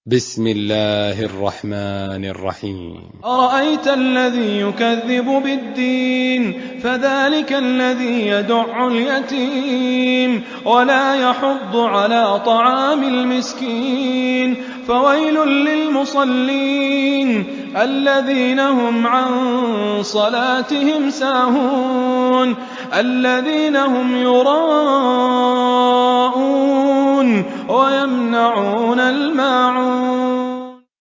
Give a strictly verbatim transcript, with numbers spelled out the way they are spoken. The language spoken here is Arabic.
بسم الله الرحمن الرحيم. أرأيت الذي يكذب بالدين فذلك الذي يدع اليتيم ولا يحض على طعام المسكين فويل للمصلين الذين هم عن صلاتهم ساهون الذين هم يراءون ويمنعون الماعون